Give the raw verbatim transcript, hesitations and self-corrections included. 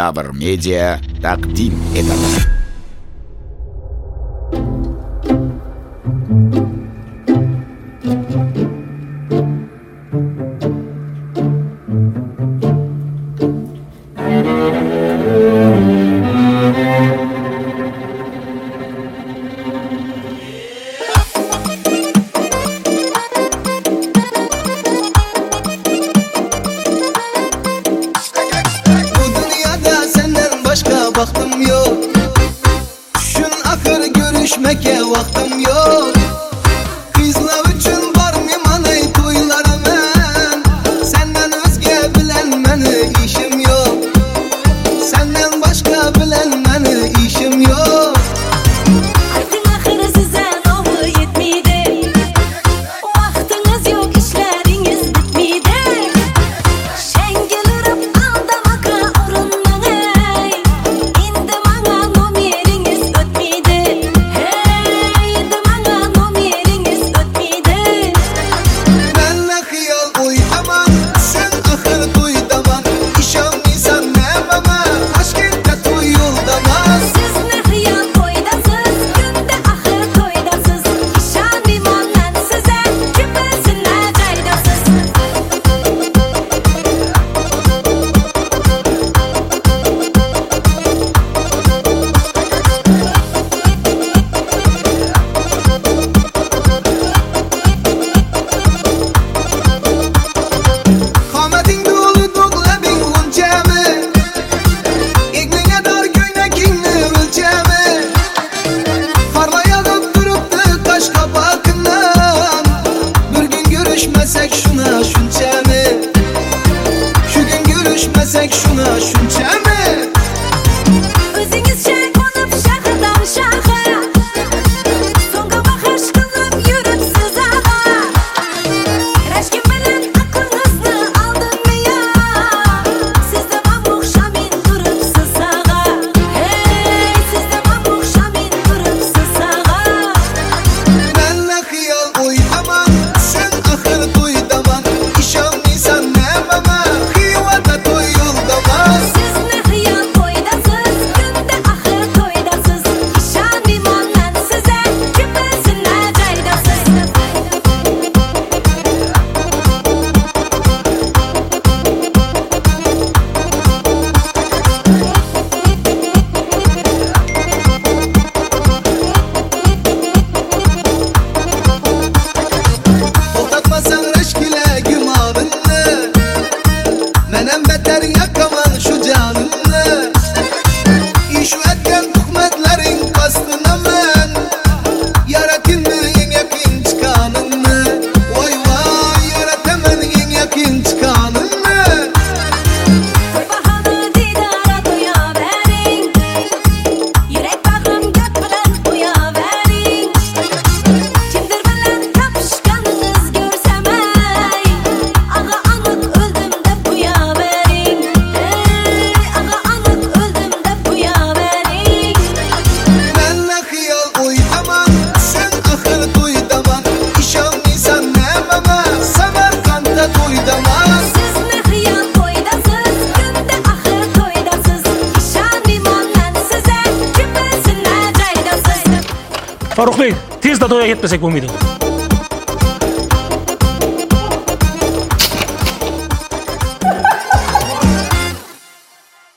Davr Media taqdim etadi. Vaktim yok, şun ahir görüşmeke vaktim yok. Kızlar üçün var mı manay toylarım ben? Senden özge bilen beni işim yok. Senden başka bilen beni işim yok. Artık ahir size nomu yetmeydi. Vaktiniz yok, işleriniz bitmeydi. Şengilirip aldamaka orunmanı. Görüşmesek şuna şunca mı? Şu gün görüşmesek şuna şunca mı? Özünüz şak olup şakıdan şaka. Songa bakış kılıp yürüp siz ağa. Reşkim bilen aklınızı aldın mı ya? Siz de pamuk şamin durup siz ağa. Hey, siz de pamuk şamin durup siz ağa. Benle hıyal oynama. Ahır toydaman, işanmıysan ne bana? Hıyvada toyuldaman. Siz ne hıyal toydasız, günde ahır toydasız. İşanmıymam ben size, küpesin ne caydasız. Kokatmasan reşkile gümanını, menem beter yakaman şu canını. İş etken tuhmetlerin bastına men, yaratinmi en yakın çıkanını. Vay vay yaratemen en yakın çıkanını. Toy bahanı didara doya verin. Yürek bağrım gök bilen uya verin. Kimdir bilen kapışkanınız görsem ey. Ağa anık öldüm de buya verin. Ey, ağa anık öldüm de buya verin. Benle hıyal oynaman, sen ahır toydaman. İşanmıysan ne bana? Samarkand'da toydaman. Siz ne hıyal toydasız, günde ahır toydasız. İşanmıymam ben size, küpesin ne caydasız. Farruh Bey, tez de toya gitmesek bu muydu?